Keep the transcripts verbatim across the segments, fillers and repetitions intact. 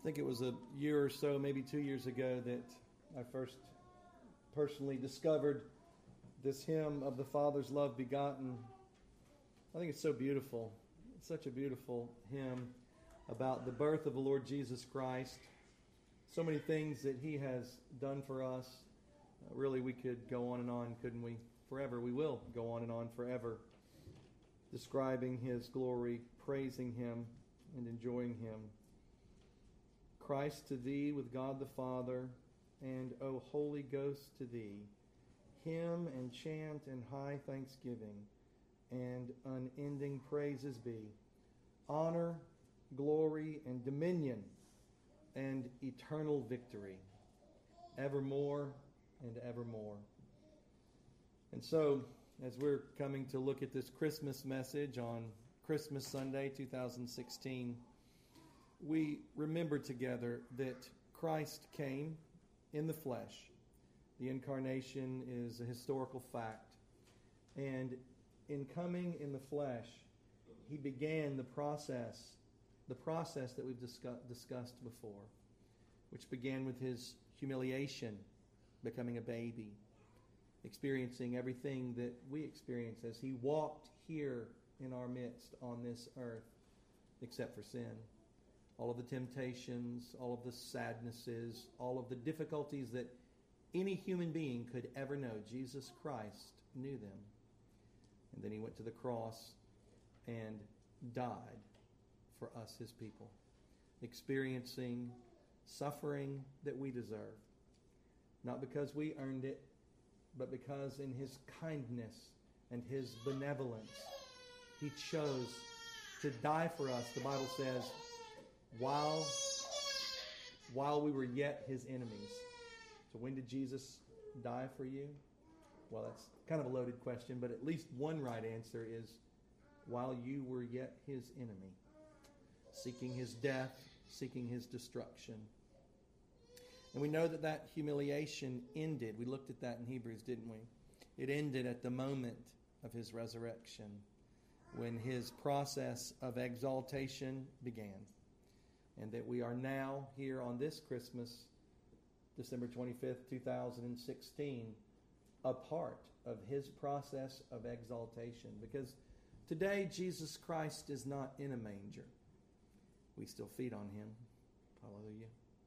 I think it was a year or so, maybe two years ago, that I first personally discovered this hymn of the Father's love begotten. I think it's so beautiful. It's such a beautiful hymn about the birth of the Lord Jesus Christ. So many things that He has done for us. Uh, really, we could go on and on, couldn't we? Forever. We will go on and on forever, describing His glory, praising Him, and enjoying Him. Christ to Thee with God the Father, and O Holy Ghost to Thee, hymn and chant and high thanksgiving, and unending praises be, honor, glory, and dominion, and eternal victory, evermore and evermore. And so, as we're coming to look at this Christmas message on Christmas Sunday, two thousand sixteen, we remember together that Christ came in the flesh. The incarnation is a historical fact. And in coming in the flesh, He began the process, the process that we've discuss, discussed before, which began with His humiliation, becoming a baby, experiencing everything that we experience as He walked here in our midst on this earth, except for sin. All of the temptations, all of the sadnesses, all of the difficulties that any human being could ever know, Jesus Christ knew them. And then He went to the cross and died for us, His people, experiencing suffering that we deserve. Not because we earned it, but because in His kindness and His benevolence, He chose to die for us. The Bible says, while, while we were yet His enemies. So when did Jesus die for you? Well, that's kind of a loaded question, but at least one right answer is while you were yet His enemy, seeking His death, seeking His destruction. And we know that that humiliation ended. We looked at that in Hebrews, didn't we? It ended at the moment of His resurrection, when His process of exaltation began. And that we are now here on this Christmas, December twenty-fifth, two thousand sixteen, a part of His process of exaltation. Because today Jesus Christ is not in a manger. We still feed on Him. Hallelujah.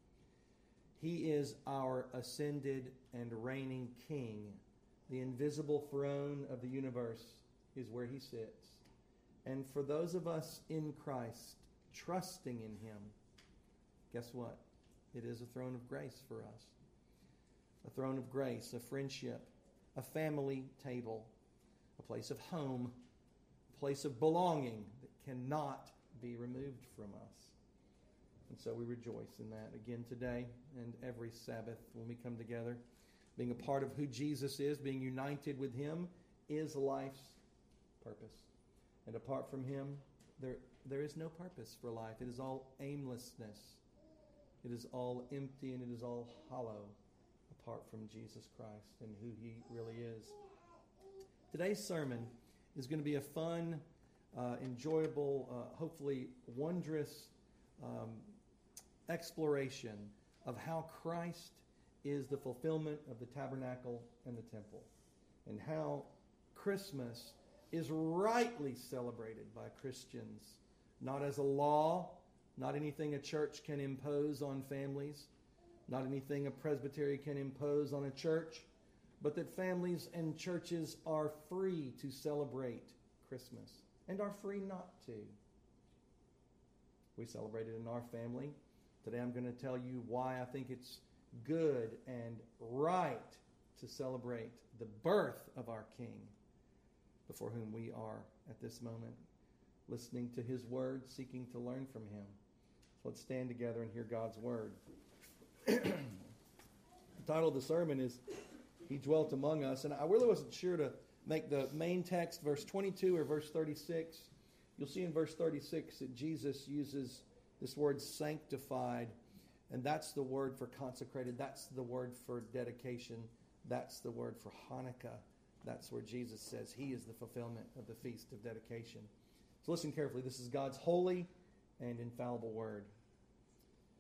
He is our ascended and reigning King. The invisible throne of the universe is where He sits. And for those of us in Christ, trusting in Him, guess what? It is a throne of grace for us. A throne of grace, a friendship, a family table, a place of home, a place of belonging that cannot be removed from us. And so we rejoice in that again today and every Sabbath when we come together. Being a part of who Jesus is, being united with Him, is life's purpose. And apart from Him, there, there is no purpose for life. It is all aimlessness. It is all empty and it is all hollow apart from Jesus Christ and who He really is. Today's sermon is going to be a fun, uh, enjoyable, uh, hopefully wondrous um, exploration of how Christ is the fulfillment of the tabernacle and the temple, and how Christmas is rightly celebrated by Christians, not as a law, not anything a church can impose on families, not anything a presbytery can impose on a church, but that families and churches are free to celebrate Christmas and are free not to. We celebrate it in our family. Today I'm going to tell you why I think it's good and right to celebrate the birth of our King, before whom we are at this moment, listening to His word, seeking to learn from Him. So let's stand together and hear God's word. The title of the sermon is He Dwelt Among Us. And I really wasn't sure to make the main text verse twenty-two or verse thirty-six. You'll see in verse thirty-six that Jesus uses this word sanctified, and that's the word for consecrated. That's the word for dedication. That's the word for Hanukkah. That's where Jesus says He is the fulfillment of the feast of dedication. So listen carefully. This is God's holy and infallible word.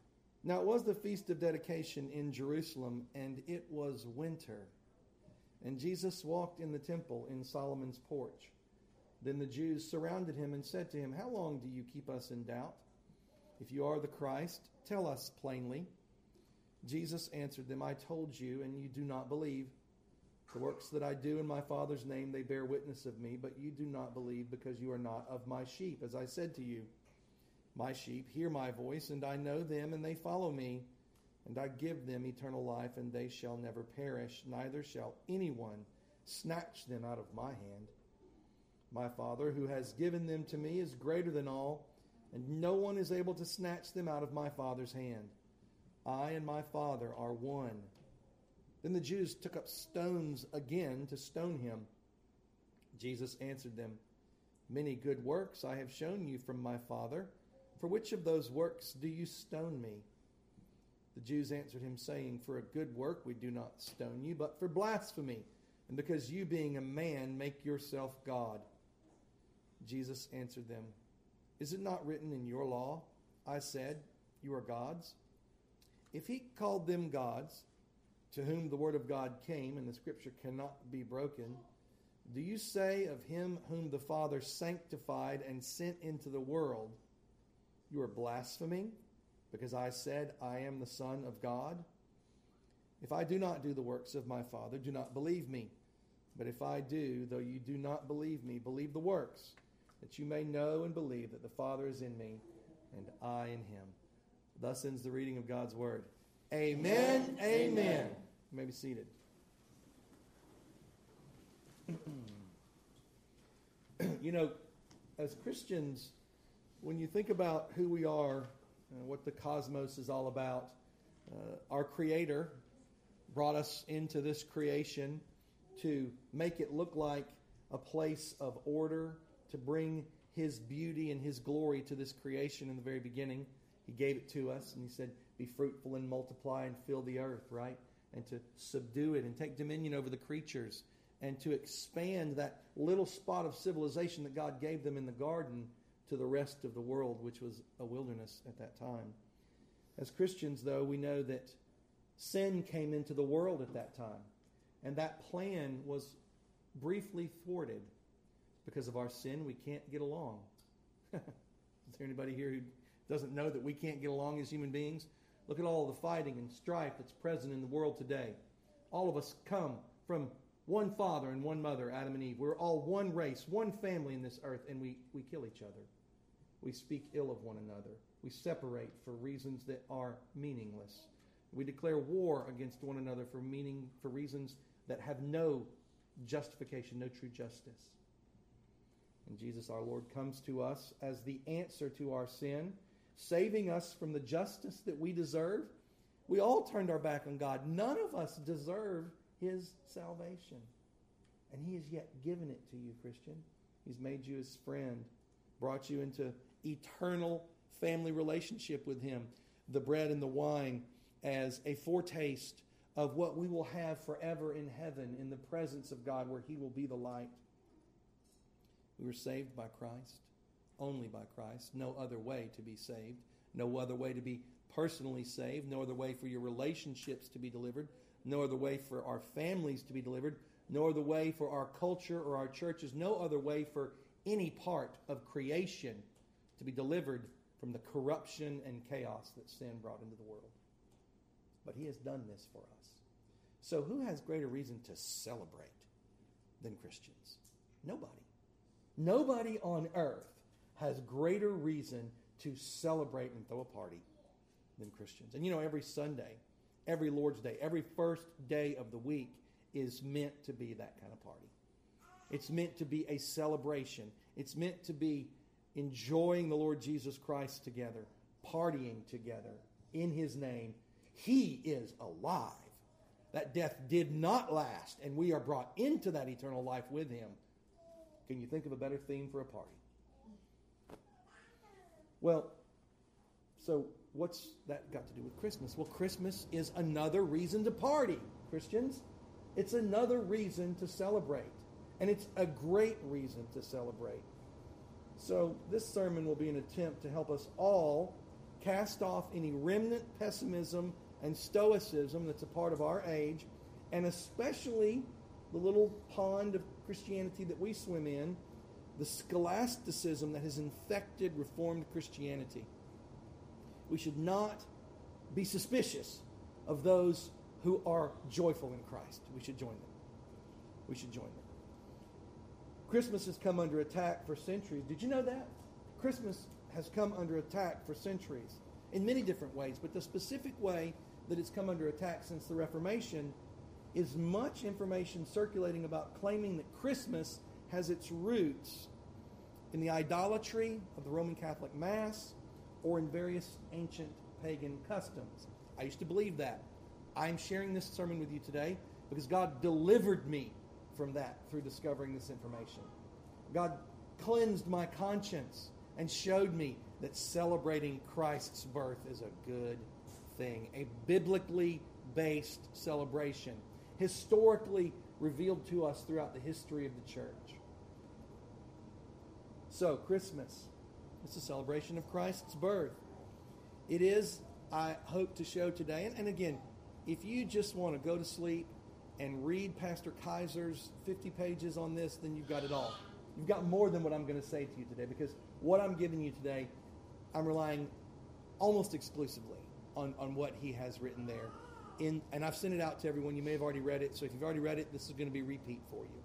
Now it was the feast of dedication in Jerusalem, and it was winter. And Jesus walked in the temple in Solomon's porch. Then the Jews surrounded him and said to him, "How long do you keep us in doubt? If you are the Christ, tell us plainly." Jesus answered them, "I told you, and you do not believe. The works that I do in my Father's name, they bear witness of me, but you do not believe because you are not of my sheep. As I said to you, my sheep hear my voice, and I know them, and they follow me. And I give them eternal life, and they shall never perish, neither shall anyone snatch them out of my hand. My Father, who has given them to me, is greater than all, and no one is able to snatch them out of my Father's hand. I and my Father are one." Then the Jews took up stones again to stone him. Jesus answered them, "Many good works I have shown you from my Father. For which of those works do you stone me?" The Jews answered him, saying, "For a good work we do not stone you, but for blasphemy, and because you, being a man, make yourself God." Jesus answered them, "Is it not written in your law, I said, you are gods?" If he called them gods, to whom the word of God came, and the scripture cannot be broken, do you say of him whom the Father sanctified and sent into the world, you are blaspheming, because I said, I am the Son of God? If I do not do the works of my Father, do not believe me. But if I do, though you do not believe me, believe the works, that you may know and believe that the Father is in me, and I in him. Thus ends the reading of God's word. Amen. Amen. Amen. You may be seated. You know, as Christians, when you think about who we are, and what the cosmos is all about, uh, our Creator brought us into this creation to make it look like a place of order, to bring His beauty and His glory to this creation in the very beginning. He gave it to us, and He said, be fruitful and multiply and fill the earth, right? And to subdue it and take dominion over the creatures and to expand that little spot of civilization that God gave them in the garden to the rest of the world, which was a wilderness at that time. As Christians, though, we know that sin came into the world at that time, and that plan was briefly thwarted. Because of our sin, we can't get along. Is there anybody here who doesn't know that we can't get along as human beings? Look at all the fighting and strife that's present in the world today. All of us come from one father and one mother, Adam and Eve. We're all one race, one family in this earth, and we, we kill each other. We speak ill of one another. We separate for reasons that are meaningless. We declare war against one another for meaning for reasons that have no justification, no true justice. And Jesus our Lord comes to us as the answer to our sin, saving us from the justice that we deserve. We all turned our back on God. None of us deserve His salvation. And He has yet given it to you, Christian. He's made you His friend, brought you into eternal family relationship with Him. The bread and the wine as a foretaste of what we will have forever in heaven in the presence of God, where He will be the light. We were saved by Christ, only by Christ. No other way to be saved. No other way to be personally saved. No other way for your relationships to be delivered. No other way for our families to be delivered. No other way for our culture or our churches. No other way for any part of creation to be delivered from the corruption and chaos that sin brought into the world. But He has done this for us. So who has greater reason to celebrate than Christians? Nobody. Nobody on earth has greater reason to celebrate and throw a party than Christians. And you know, every Sunday, every Lord's Day, every first day of the week is meant to be that kind of party. It's meant to be a celebration. It's meant to be enjoying the Lord Jesus Christ together, partying together in His name. He is alive. That death did not last, and we are brought into that eternal life with Him. Can you think of a better theme for a party? Well, so what's that got to do with Christmas? Well, Christmas is another reason to party, Christians. It's another reason to celebrate. And it's a great reason to celebrate. So this sermon will be an attempt to help us all cast off any remnant pessimism and stoicism that's a part of our age, and especially the little pond of Christianity that we swim in, the scholasticism that has infected Reformed Christianity. We should not be suspicious of those who are joyful in Christ. We should join them. We should join them. Christmas has come under attack for centuries. Did you know that? Christmas has come under attack for centuries in many different ways, but the specific way that it's come under attack since the Reformation is much information circulating about claiming that Christmas has its roots in the idolatry of the Roman Catholic Mass or in various ancient pagan customs. I used to believe that. I'm sharing this sermon with you today because God delivered me from that through discovering this information. God cleansed my conscience and showed me that celebrating Christ's birth is a good thing, a biblically based celebration, historically revealed to us throughout the history of the church. So, Christmas, it's a celebration of Christ's birth. It is, I hope to show today, and, and again, if you just want to go to sleep and read Pastor Kaiser's fifty pages on this, then you've got it all. You've got more than what I'm going to say to you today, because what I'm giving you today, I'm relying almost exclusively on, on what he has written there. In, and I've sent it out to everyone. You may have already read it, so if you've already read it, this is going to be a repeat for you.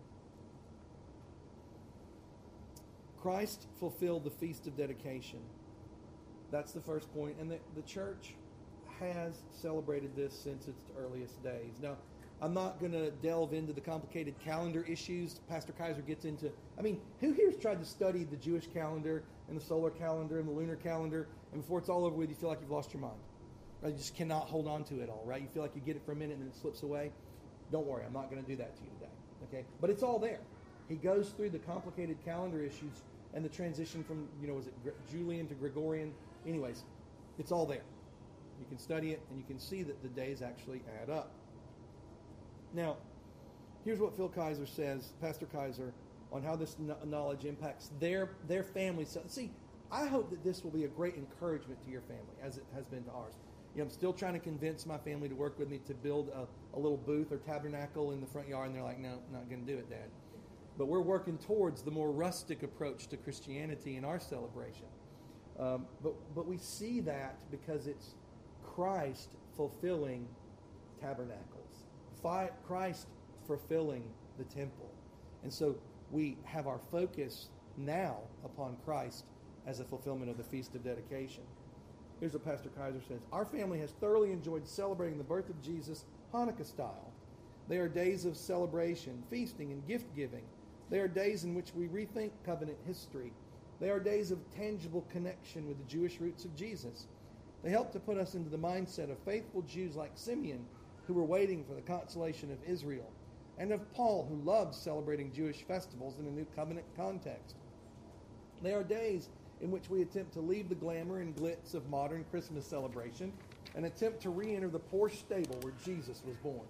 Christ fulfilled the Feast of Dedication. That's the first point. And the, the church has celebrated this since its earliest days. Now, I'm not going to delve into the complicated calendar issues Pastor Kaiser gets into. I mean, who here's tried to study the Jewish calendar and the solar calendar and the lunar calendar, and before it's all over with, you feel like you've lost your mind? Right? You just cannot hold on to it all, right? You feel like you get it for a minute and then it slips away. Don't worry, I'm not going to do that to you today. Okay? But it's all there. He goes through the complicated calendar issues and the transition from, you know, was it Julian to Gregorian? Anyways, it's all there. You can study it and you can see that the days actually add up. Now, here's what Phil Kaiser says, Pastor Kaiser, on how this knowledge impacts their their family. So, see, I hope that this will be a great encouragement to your family, as it has been to ours. You know, I'm still trying to convince my family to work with me to build a, a little booth or tabernacle in the front yard, and they're like, no, not going to do it, Dad. But we're working towards the more rustic approach to Christianity in our celebration. Um, but, but we see that because it's Christ fulfilling tabernacles. Christ fulfilling the temple. And so we have our focus now upon Christ as a fulfillment of the Feast of Dedication. Here's what Pastor Kaiser says. Our family has thoroughly enjoyed celebrating the birth of Jesus Hanukkah style. They are days of celebration, feasting, and gift-giving. They are days in which we rethink covenant history. They are days of tangible connection with the Jewish roots of Jesus. They help to put us into the mindset of faithful Jews like Simeon, who were waiting for the consolation of Israel, and of Paul, who loved celebrating Jewish festivals in a new covenant context. They are days in which we attempt to leave the glamour and glitz of modern Christmas celebration and attempt to re-enter the Porsche stable where Jesus was born.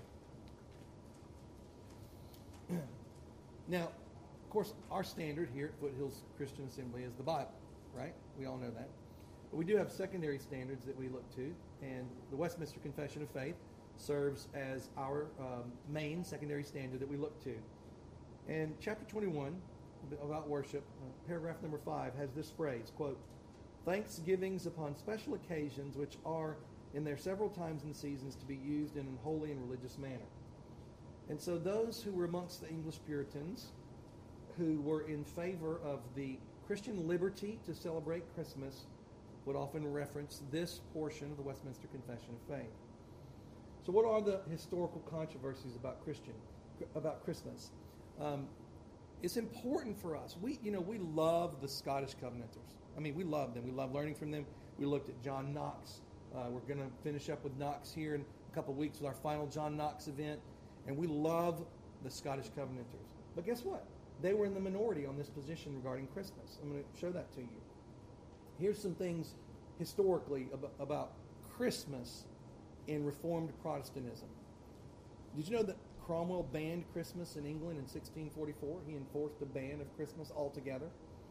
Now, of course, our standard here at Foothills Christian Assembly is the Bible, right? We all know that. But we do have secondary standards that we look to, and the Westminster Confession of Faith serves as our um, main secondary standard that we look to. And chapter twenty-one, about worship, uh, paragraph number five, has this phrase, quote, thanksgivings upon special occasions which are in their several times and seasons to be used in a holy and religious manner. And so those who were amongst the English Puritans, who were in favor of the Christian liberty to celebrate Christmas, would often reference this portion of the Westminster Confession of Faith. So what are the historical controversies about Christian, about Christmas? Um, it's important for us. We, you know, we love the Scottish Covenanters. I mean, we love them. We love learning from them. We looked at John Knox. Uh, we're going to finish up with Knox here in a couple of weeks with our final John Knox event. And we love the Scottish Covenanters. But guess what? They were in the minority on this position regarding Christmas. I'm going to show that to you. Here's some things historically about, about Christmas in Reformed Protestantism. Did you know that Cromwell banned Christmas in England in sixteen forty-four? He enforced a ban of Christmas altogether.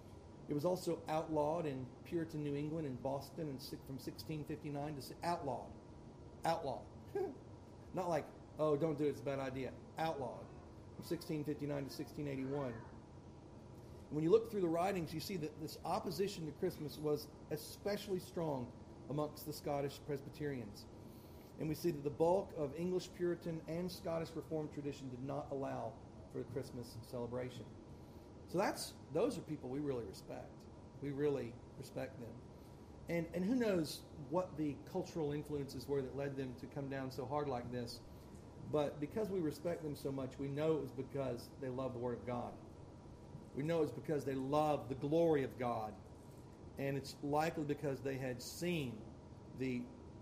It was also outlawed in Puritan New England and Boston and from sixteen fifty-nine to outlawed. Outlawed. Not like, oh, don't do it, it's a bad idea. Outlawed. From sixteen fifty-nine to sixteen eighty-one. When you look through the writings, you see that this opposition to Christmas was especially strong amongst the Scottish Presbyterians. And we see that the bulk of English Puritan and Scottish Reformed tradition did not allow for the Christmas celebration. So that's those are people we really respect. We really respect them. And and who knows what the cultural influences were that led them to come down so hard like this. But because we respect them so much, we know it was because they love the Word of God. We know it's because they love the glory of God. And it's likely because they had seen the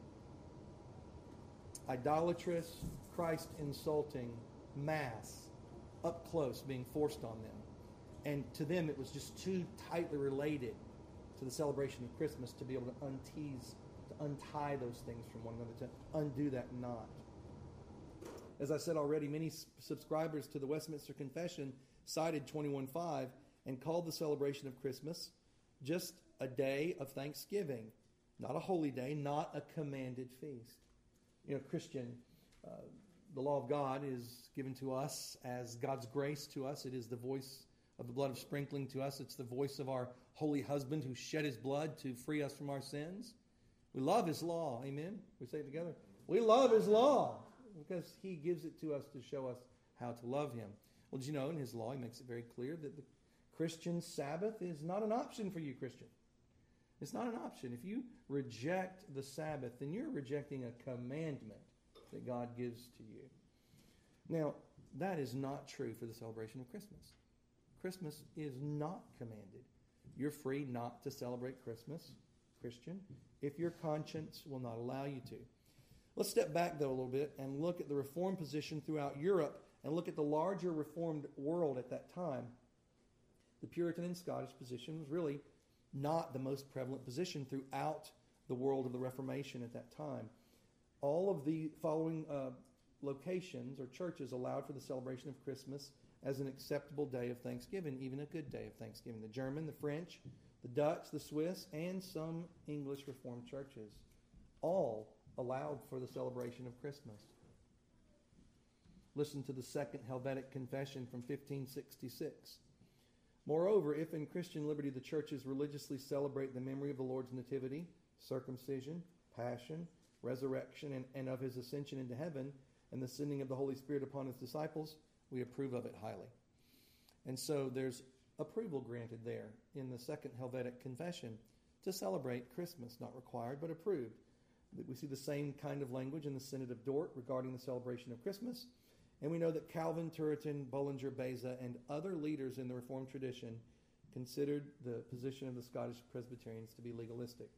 idolatrous, Christ-insulting mass up close being forced on them. And to them, it was just too tightly related to the celebration of Christmas to be able to untease, to untie those things from one another, to undo that knot. As I said already, many subscribers to the Westminster Confession cited twenty-one five and called the celebration of Christmas just a day of thanksgiving, not a holy day, not a commanded feast. You know, Christian, uh, the law of God is given to us as God's grace to us. It is the voice of the blood of sprinkling to us. It's the voice of our holy husband who shed his blood to free us from our sins. We love his law. Amen? We say it together. We love his law because he gives it to us to show us how to love him. Well, did you know in his law he makes it very clear that the Christian Sabbath is not an option for you, Christian. It's not an option. If you reject the Sabbath, then you're rejecting a commandment that God gives to you. Now, that is not true for the celebration of Christmas. Christmas is not commanded. You're free not to celebrate Christmas, Christian, if your conscience will not allow you to. Let's step back, though, a little bit and look at the Reformed position throughout Europe and look at the larger Reformed world at that time. The Puritan and Scottish position was really not the most prevalent position throughout the world of the Reformation at that time. All of the following uh, locations or churches allowed for the celebration of Christmas as an acceptable day of Thanksgiving, even a good day of Thanksgiving. The German, the French, the Dutch, the Swiss, and some English Reformed churches all allowed for the celebration of Christmas. Listen to the Second Helvetic Confession from fifteen sixty-six. Moreover, if in Christian liberty the churches religiously celebrate the memory of the Lord's nativity, circumcision, passion, resurrection, and, and of his ascension into heaven, and the sending of the Holy Spirit upon his disciples, we approve of it highly. And so there's approval granted there in the Second Helvetic Confession to celebrate Christmas, not required, but approved. We see the same kind of language in the Synod of Dort regarding the celebration of Christmas. And we know that Calvin, Turretin, Bullinger, Beza, and other leaders in the Reformed tradition considered the position of the Scottish Presbyterians to be legalistic.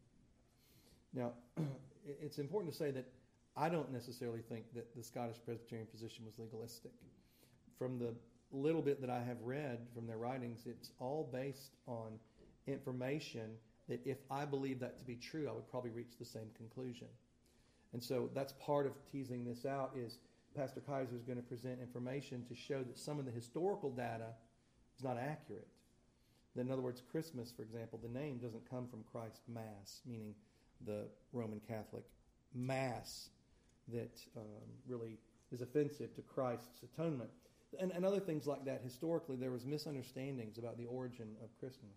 Now, it's important to say that I don't necessarily think that the Scottish Presbyterian position was legalistic. From the little bit that I have read from their writings, it's all based on information that if I believe that to be true, I would probably reach the same conclusion. And so that's part of teasing this out is Pastor Kaiser is going to present information to show that some of the historical data is not accurate. That in other words, Christmas, for example, the name doesn't come from Christ's Mass, meaning the Roman Catholic Mass that um, really is offensive to Christ's atonement. And, and other things like that. Historically, there was misunderstandings about the origin of Christmas.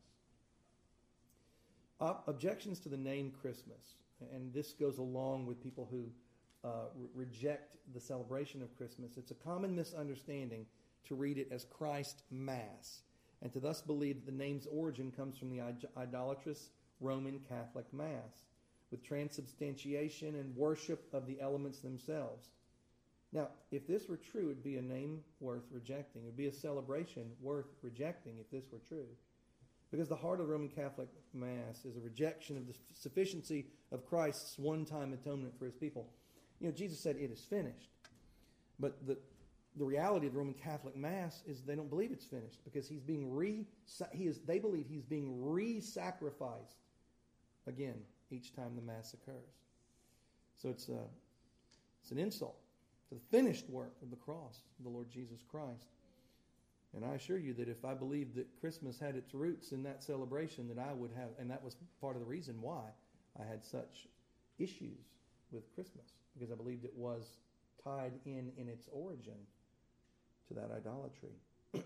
Uh, objections to the name Christmas, and this goes along with people who Uh, re- reject the celebration of Christmas. It's a common misunderstanding to read it as Christ Mass, and to thus believe that the name's origin comes from the id- idolatrous Roman Catholic Mass, with transubstantiation and worship of the elements themselves. Now, if this were true, it would be a name worth rejecting. It would be a celebration worth rejecting if this were true. Because the heart of the Roman Catholic Mass is a rejection of the sufficiency of Christ's one-time atonement for his people. You know, Jesus said, it is finished. But the the reality of the Roman Catholic Mass is they don't believe it's finished because he's being re he is they believe he's being re-sacrificed again each time the Mass occurs. So it's a it's an insult to the finished work of the cross of the Lord Jesus Christ. And I assure you that if I believed that Christmas had its roots in that celebration, that I would have, and that was part of the reason why I had such issues with Christmas, because I believed it was tied in in its origin to that idolatry.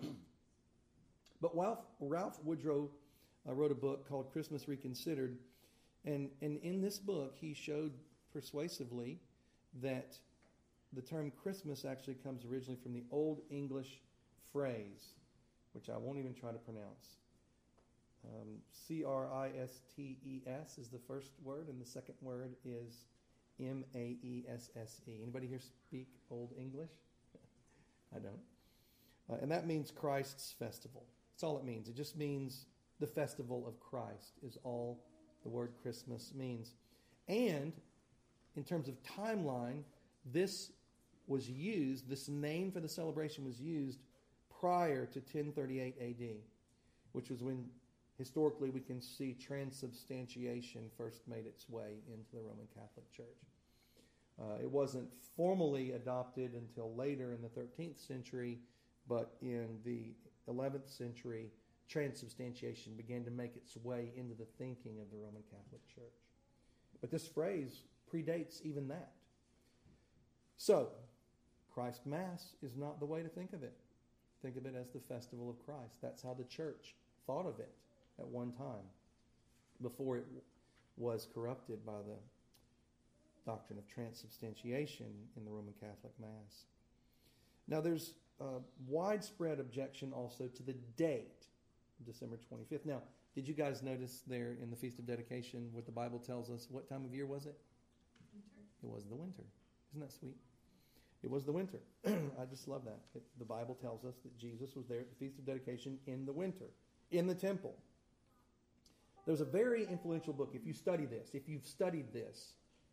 But Ralph, Ralph Woodrow uh, wrote a book called Christmas Reconsidered, and, and in this book he showed persuasively that the term Christmas actually comes originally from the Old English phrase, which I won't even try to pronounce. Um, C R I S T E S is the first word, and the second word is M A E S S E. Anybody here speak Old English? I don't. Uh, and that means Christ's festival. That's all it means. It just means the festival of Christ is all the word Christmas means. And in terms of timeline, this was used, this name for the celebration was used prior to ten thirty-eight A D, which was when historically we can see transubstantiation first made its way into the Roman Catholic Church. Uh, it wasn't formally adopted until later in the thirteenth century, but in the eleventh century, transubstantiation began to make its way into the thinking of the Roman Catholic Church. But this phrase predates even that. So, Christ Mass is not the way to think of it. Think of it as the festival of Christ. That's how the church thought of it at one time, before it was corrupted by the doctrine of transubstantiation in the Roman Catholic Mass. Now, there's a widespread objection also to the date, December twenty-fifth. Now, did you guys notice there in the Feast of Dedication what the Bible tells us? What time of year was it? Winter. It was the winter. Isn't that sweet? It was the winter. I just love that. It, the Bible tells us that Jesus was there at the Feast of Dedication in the winter, in the temple. There's a very influential book. If you study this, if you've studied this,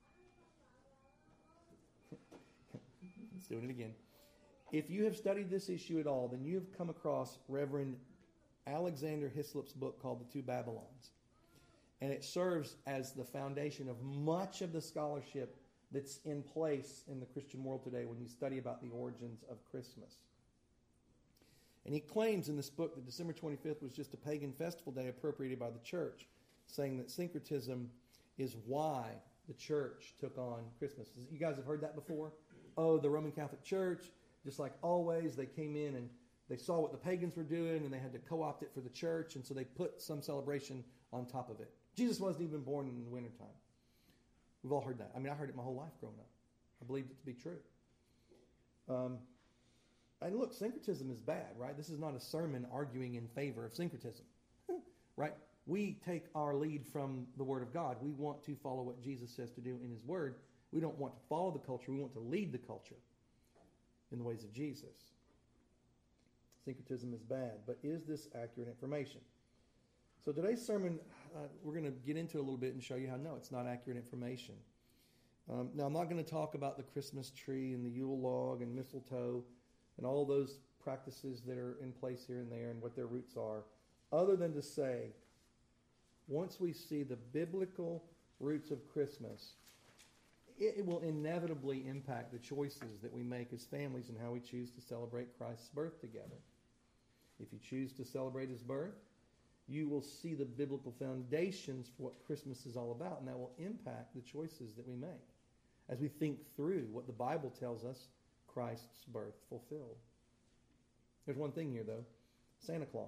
let's do it again. If you have studied this issue at all, then you have come across Reverend Alexander Hislop's book called The Two Babylons. And it serves as the foundation of much of the scholarship that's in place in the Christian world today when you study about the origins of Christmas. And he claims in this book that December twenty-fifth was just a pagan festival day appropriated by the church, saying that syncretism is why the church took on Christmas. You guys have heard that before? Oh, the Roman Catholic Church, just like always, they came in and they saw what the pagans were doing and they had to co-opt it for the church, and so they put some celebration on top of it. Jesus wasn't even born in the wintertime. We've all heard that. I mean, I heard it my whole life growing up. I believed it to be true. Um, and look, syncretism is bad, right? This is not a sermon arguing in favor of syncretism, right? We take our lead from the Word of God. We want to follow what Jesus says to do in His Word. We don't want to follow the culture. We want to lead the culture in the ways of Jesus. Syncretism is bad, but is this accurate information? So today's sermon, uh, we're going to get into it a little bit and show you how, no, it's not accurate information. Um, now, I'm not going to talk about the Christmas tree and the Yule log and mistletoe and all those practices that are in place here and there and what their roots are, other than to say, once we see the biblical roots of Christmas, it, it will inevitably impact the choices that we make as families and how we choose to celebrate Christ's birth together. If you choose to celebrate His birth, you will see the biblical foundations for what Christmas is all about, and that will impact the choices that we make as we think through what the Bible tells us Christ's birth fulfilled. There's one thing here, though. Santa Claus.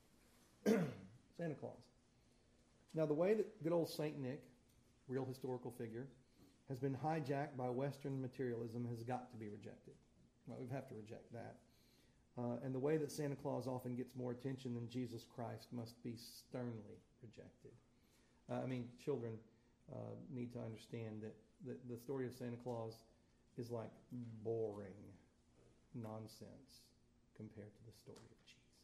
Santa Claus. Now, the way that good old Saint Nick, real historical figure, has been hijacked by Western materialism has got to be rejected. Well, we have to reject that. Uh, and the way that Santa Claus often gets more attention than Jesus Christ must be sternly rejected. Uh, I mean, children uh, need to understand that the, the story of Santa Claus is like boring nonsense compared to the story of Jesus.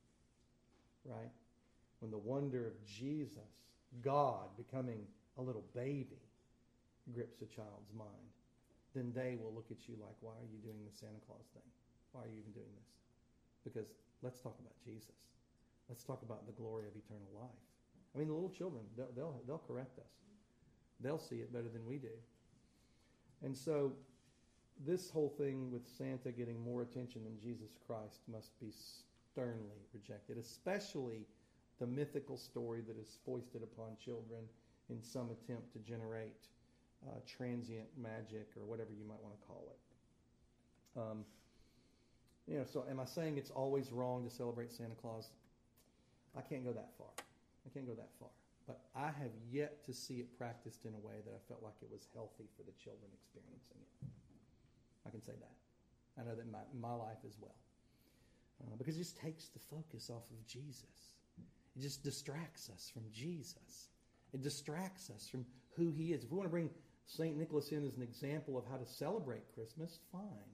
Right? When the wonder of Jesus, God becoming a little baby, grips a child's mind, then they will look at you like, why are you doing the Santa Claus thing? Why are you even doing this? Because let's talk about Jesus. Let's talk about the glory of eternal life. I mean, the little children, they'll, they'll, they'll correct us. They'll see it better than we do. And so this whole thing with Santa getting more attention than Jesus Christ must be sternly rejected, especially the mythical story that is foisted upon children in some attempt to generate uh, transient magic or whatever you might want to call it. Um, you know, so am I saying it's always wrong to celebrate Santa Claus? I can't go that far. I can't go that far. But I have yet to see it practiced in a way that I felt like it was healthy for the children experiencing it. I can say that. I know that in my, in my life as well. Uh, because it just takes the focus off of Jesus. It just distracts us from Jesus. It distracts us from who he is. If we want to bring Saint Nicholas in as an example of how to celebrate Christmas, fine.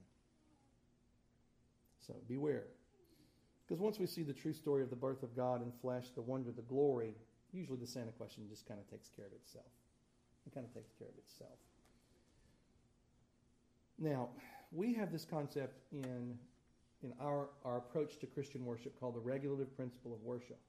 So beware. Because once we see the true story of the birth of God in flesh, the wonder, the glory, usually the Santa question just kind of takes care of itself. It kind of takes care of itself. Now, we have this concept in, in our, our approach to Christian worship called the regulative principle of worship.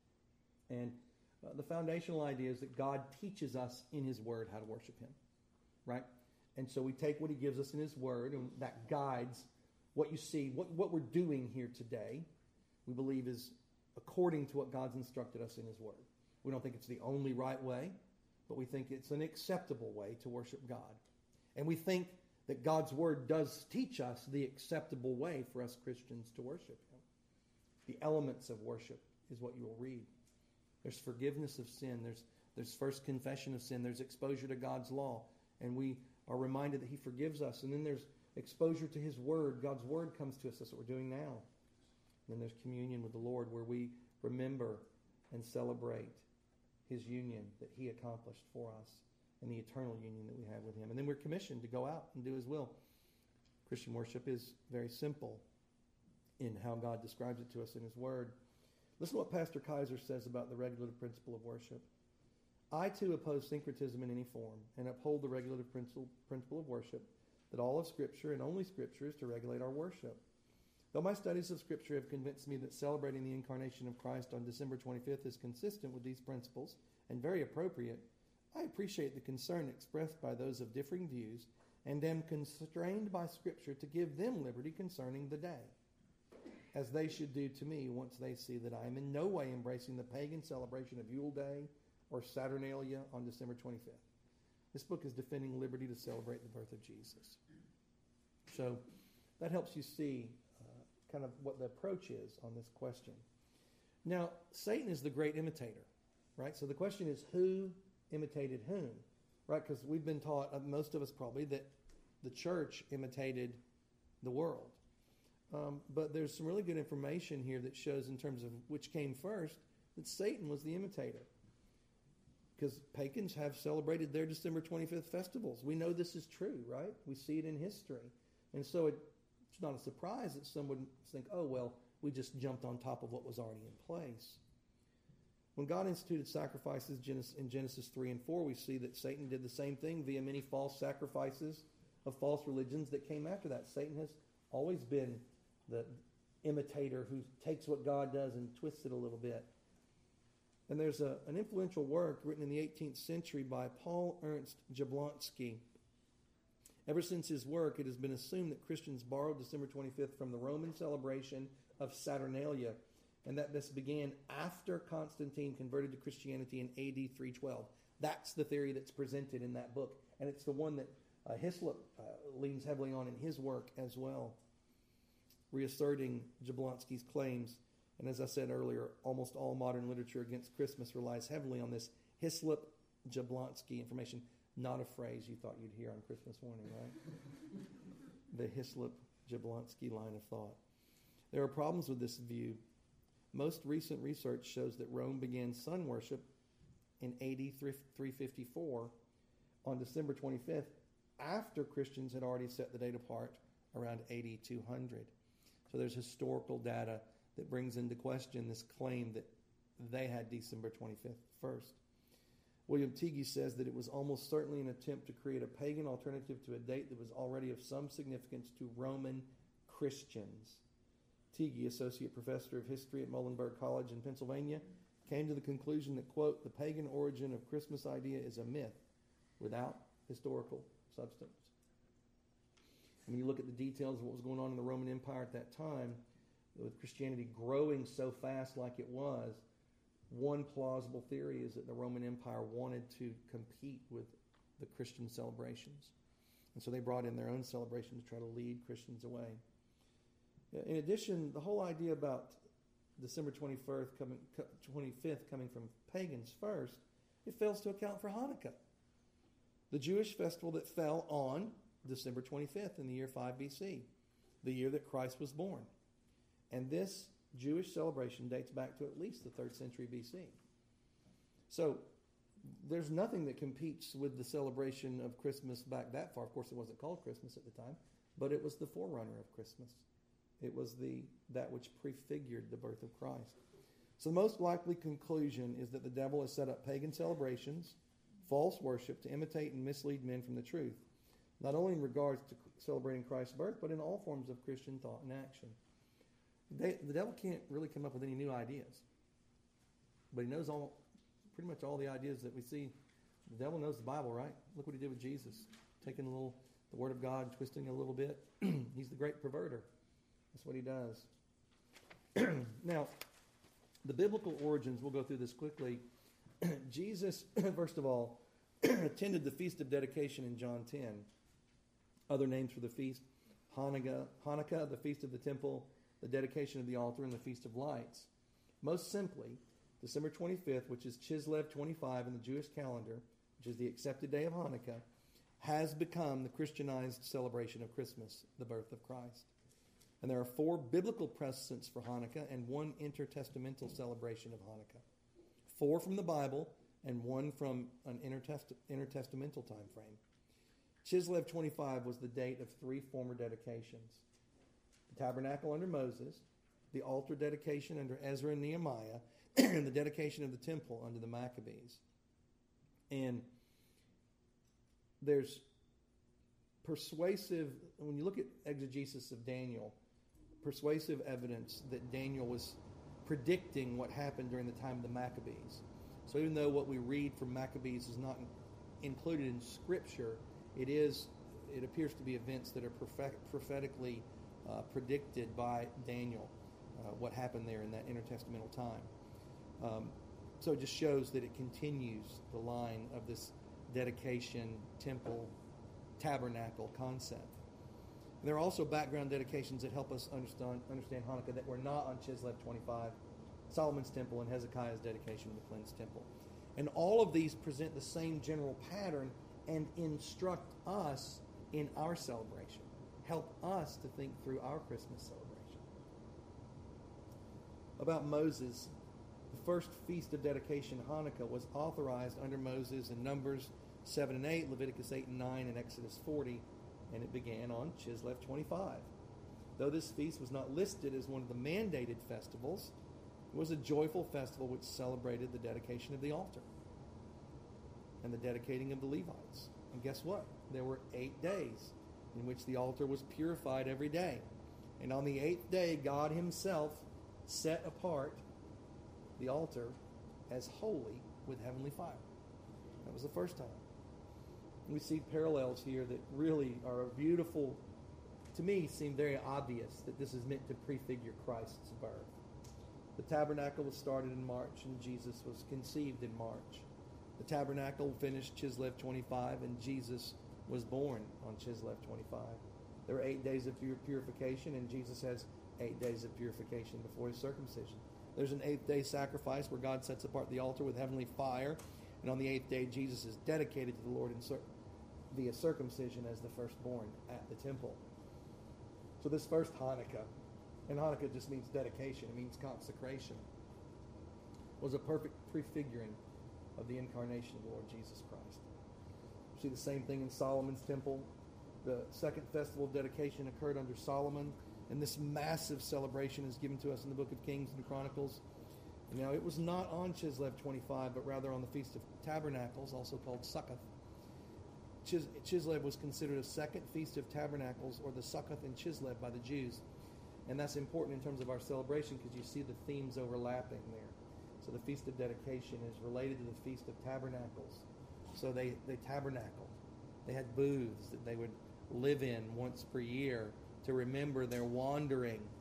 And uh, the foundational idea is that God teaches us in his word how to worship him, right? And so we take what he gives us in his word, and that guides what you see, what, what we're doing here today, we believe is according to what God's instructed us in his word. We don't think it's the only right way, but we think it's an acceptable way to worship God. And we think that God's word does teach us the acceptable way for us Christians to worship him. The elements of worship is what you will read. There's forgiveness of sin. There's, there's first confession of sin. There's exposure to God's law. And we are reminded that he forgives us. And then there's exposure to his word. God's word comes to us. That's what we're doing now. And then there's communion with the Lord, where we remember and celebrate his union that he accomplished for us and the eternal union that we have with him. And then we're commissioned to go out and do his will. Christian worship is very simple in how God describes it to us in his word. Listen to what Pastor Kaiser says about the regulative principle of worship. I, too, oppose syncretism in any form and uphold the regulative principle, principle of worship, that all of Scripture and only Scripture is to regulate our worship. Though my studies of Scripture have convinced me that celebrating the incarnation of Christ on December twenty-fifth is consistent with these principles and very appropriate, I appreciate the concern expressed by those of differing views and am constrained by Scripture to give them liberty concerning the day, as they should do to me once they see that I am in no way embracing the pagan celebration of Yule Day or Saturnalia on December twenty-fifth. This book is defending liberty to celebrate the birth of Jesus. So that helps you see uh, kind of what the approach is on this question. Now, Satan is the great imitator, right? So the question is, who imitated whom, right? Because we've been taught, uh, most of us probably, that the church imitated the world. Um, but there's some really good information here that shows, in terms of which came first, that Satan was the imitator. Because pagans have celebrated their December twenty-fifth festivals. We know this is true, right? We see it in history. And so it, it's not a surprise that some would think, oh, well, we just jumped on top of what was already in place. When God instituted sacrifices in Genesis three and four, we see that Satan did the same thing via many false sacrifices of false religions that came after that. Satan has always been the imitator who takes what God does and twists it a little bit. And there's a, an influential work written in the eighteenth century by Paul Ernst Jablonski. Ever since his work, it has been assumed that Christians borrowed December twenty-fifth from the Roman celebration of Saturnalia, and that this began after Constantine converted to Christianity in A D three twelve. That's the theory that's presented in that book, and it's the one that uh, Hislop uh, leans heavily on in his work as well, reasserting Jablonski's claims. And as I said earlier, almost all modern literature against Christmas relies heavily on this Hislop-Jablonski information. Not a phrase you thought you'd hear on Christmas morning, right? The Hislop-Jablonski line of thought. There are problems with this view. Most recent research shows that Rome began sun worship in A D three fifty-four on December twenty-fifth, after Christians had already set the date apart around A D two hundred. So there's historical data that brings into question this claim that they had December twenty-fifth first. William Teague says that it was almost certainly an attempt to create a pagan alternative to a date that was already of some significance to Roman Christians. Teague, associate professor of history at Muhlenberg College in Pennsylvania, came to the conclusion that, quote, the pagan origin of Christmas idea is a myth without historical substance. When you look at the details of what was going on in the Roman Empire at that time, with Christianity growing so fast like it was, one plausible theory is that the Roman Empire wanted to compete with the Christian celebrations. And so they brought in their own celebration to try to lead Christians away. In addition, the whole idea about December twenty-fifth coming, twenty-fifth coming from pagans first, it fails to account for Hanukkah, the Jewish festival that fell on December twenty-fifth in the year five B C, the year that Christ was born. And this Jewish celebration dates back to at least the third century B C. So there's nothing that competes with the celebration of Christmas back that far. Of course, it wasn't called Christmas at the time, but it was the forerunner of Christmas. It was the that which prefigured the birth of Christ. So the most likely conclusion is that the devil has set up pagan celebrations, false worship, to imitate and mislead men from the truth, not only in regards to celebrating Christ's birth, but in all forms of Christian thought and action. They, the devil can't really come up with any new ideas, but he knows all, pretty much all the ideas that we see. The devil knows the Bible, right? Look what he did with Jesus, taking a little the Word of God and twisting it a little bit. He's the great perverter. That's what he does. Now, the biblical origins, we'll go through this quickly. Jesus, first of all, attended the Feast of Dedication in John ten. Other names for the feast: Hanukkah, Hanukkah, the Feast of the Temple, the Dedication of the Altar, and the Feast of Lights. Most simply, December twenty-fifth, which is Chislev twenty-five in the Jewish calendar, which is the accepted day of Hanukkah, has become the Christianized celebration of Christmas, the birth of Christ. And there are four biblical precedents for Hanukkah and one intertestamental celebration of Hanukkah. Four from the Bible and one from an intertest- intertestamental time frame. Chislev twenty-five was the date of three former dedications: the tabernacle under Moses, the altar dedication under Ezra and Nehemiah, and the dedication of the temple under the Maccabees. And there's persuasive, when you look at exegesis of Daniel, persuasive evidence that Daniel was predicting what happened during the time of the Maccabees. So even though what we read from Maccabees is not included in Scripture, it is, it appears to be events that are prophet- prophetically uh, predicted by Daniel, uh, what happened there in that intertestamental time. Um, so it just shows that it continues the line of this dedication, temple, tabernacle concept. And there are also background dedications that help us understand, understand Hanukkah that were not on Chislev twenty-five, Solomon's temple, and Hezekiah's dedication of the cleansed temple. And all of these present the same general pattern and instruct us in our celebration, help us to think through our Christmas celebration. About Moses, the first feast of dedication, Hanukkah, was authorized under Moses in Numbers seven and eight, Leviticus eight and nine, and Exodus forty, and it began on Chislev twenty-five. Though this feast was not listed as one of the mandated festivals, it was a joyful festival which celebrated the dedication of the altar and the dedicating of the Levites. And guess what? There were eight days in which the altar was purified every day. And on the eighth day, God himself set apart the altar as holy with heavenly fire. That was the first time. We see parallels here that really are beautiful, to me, seem very obvious that this is meant to prefigure Christ's birth. The tabernacle was started in March and Jesus was conceived in March. The tabernacle finished Chislev twenty-five and Jesus was born on Chislev twenty-five. There were eight days of purification and Jesus has eight days of purification before his circumcision. There's an eighth day sacrifice where God sets apart the altar with heavenly fire, and on the eighth day Jesus is dedicated to the Lord in cir- via circumcision as the firstborn at the temple. So this first Hanukkah, and Hanukkah just means dedication, it means consecration, was a perfect prefiguring of the incarnation of the Lord Jesus Christ. You see the same thing in Solomon's temple. The second festival of dedication occurred under Solomon, and this massive celebration is given to us in the book of Kings and Chronicles. Now, it was not on Chislev twenty-five, but rather on the Feast of Tabernacles, also called Succoth. Chis- Chislev was considered a second Feast of Tabernacles, or the Succoth in Chislev by the Jews. And that's important in terms of our celebration because you see the themes overlapping there. So the Feast of Dedication is related to the Feast of Tabernacles. So they, they tabernacled. They had booths that they would live in once per year to remember their wandering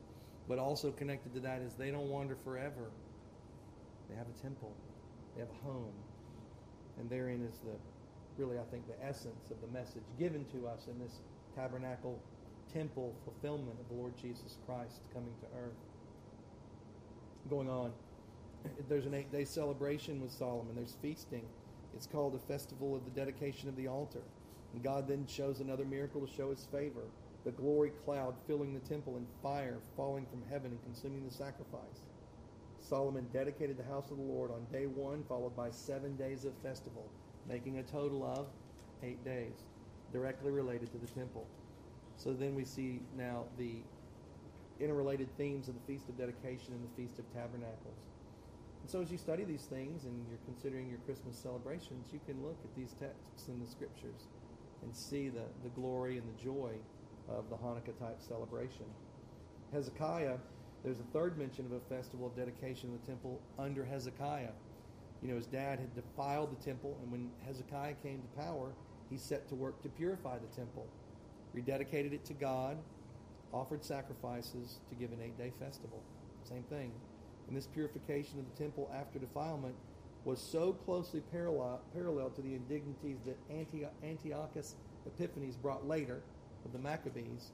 But also connected to that is they don't wander forever. They have a temple. They have a home. And therein is the, really, I think, the essence of the message given to us in this tabernacle temple fulfillment of the Lord Jesus Christ coming to earth. Going on, there's an eight-day celebration with Solomon. There's feasting. It's called a festival of the dedication of the altar. And God then shows another miracle to show his favor. The glory cloud filling the temple and fire falling from heaven and consuming the sacrifice. Solomon dedicated the house of the Lord on day one, followed by seven days of festival, making a total of eight days, directly related to the temple. So then we see now the interrelated themes of the Feast of Dedication and the Feast of Tabernacles. And so as you study these things and you're considering your Christmas celebrations, you can look at these texts in the Scriptures and see the, the glory and the joy of the Hanukkah-type celebration. Hezekiah, there's a third mention of a festival of dedication of the temple under Hezekiah. You know, his dad had defiled the temple, and when Hezekiah came to power, he set to work to purify the temple, rededicated it to God, offered sacrifices to give an eight-day festival. Same thing. And this purification of the temple after defilement was so closely parallel, parallel to the indignities that Antio- Antiochus Epiphanes brought later of the Maccabees,